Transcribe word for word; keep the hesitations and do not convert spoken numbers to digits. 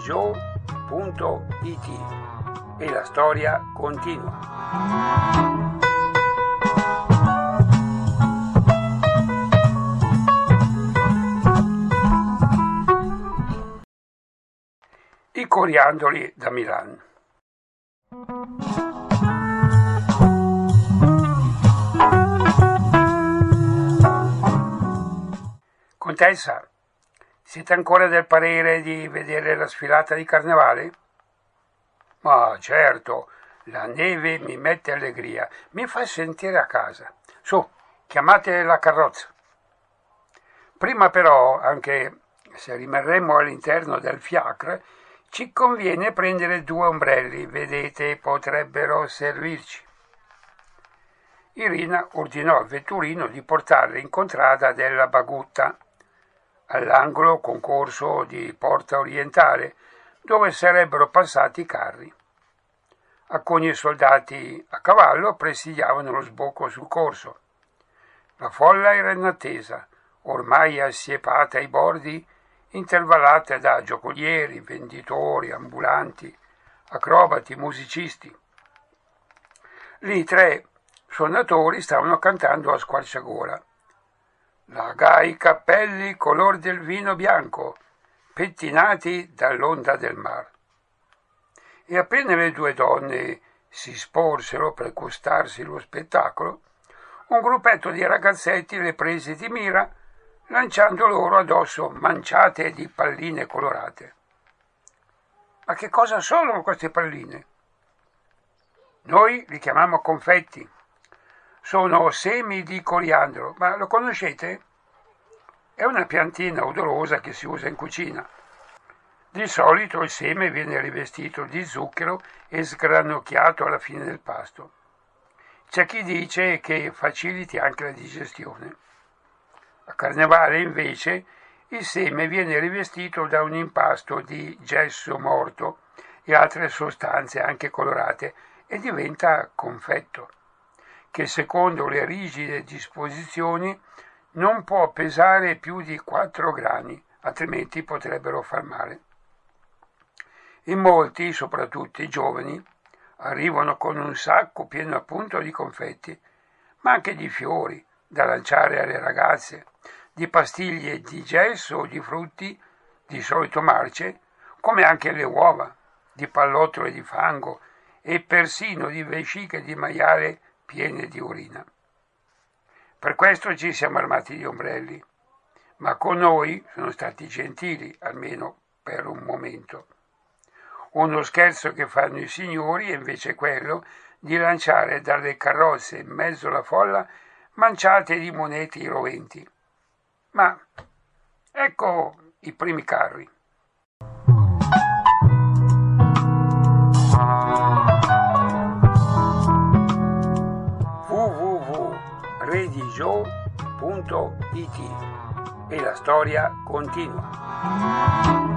redigio punto it e la storia continua. I coriandoli da Milan. Contessa, siete ancora del parere di vedere la sfilata di carnevale? Ma certo, la neve mi mette allegria, mi fa sentire a casa. Su, chiamate la carrozza. Prima però, anche se rimarremo all'interno del fiacre, ci conviene prendere due ombrelli, vedete, potrebbero servirci. Irina ordinò al vetturino di portarle in contrada della Bagutta, all'angolo concorso di Porta Orientale, dove sarebbero passati i carri. Alcuni soldati a cavallo presidiavano lo sbocco sul corso. La folla era in attesa, ormai assiepata ai bordi, intervallata da giocolieri, venditori, ambulanti, acrobati, musicisti. Lì tre suonatori stavano cantando a squarciagola. Lagai cappelli color del vino bianco, pettinati dall'onda del mar. E appena le due donne si sporsero per gustarsi lo spettacolo, un gruppetto di ragazzetti le prese di mira, lanciando loro addosso manciate di palline colorate. Ma che cosa sono queste palline? Noi li chiamiamo confetti. Sono semi di coriandolo, ma lo conoscete? È una piantina odorosa che si usa in cucina. Di solito il seme viene rivestito di zucchero e sgranocchiato alla fine del pasto. C'è chi dice che faciliti anche la digestione. A carnevale, invece, il seme viene rivestito da un impasto di gesso morto e altre sostanze anche colorate e diventa confetto, che secondo le rigide disposizioni non può pesare più di quattro grani, altrimenti potrebbero far male. In molti, soprattutto i giovani, arrivano con un sacco pieno appunto di confetti, ma anche di fiori da lanciare alle ragazze, di pastiglie di gesso o di frutti, di solito marce, come anche le uova, di pallottole di fango e persino di vesciche di maiale piene di urina. Per questo ci siamo armati di ombrelli, ma con noi sono stati gentili, almeno per un momento. Uno scherzo che fanno i signori è invece quello di lanciare dalle carrozze in mezzo alla folla manciate di monete roventi. Ma ecco i primi carri. w w w punto redigio punto it e la storia continua.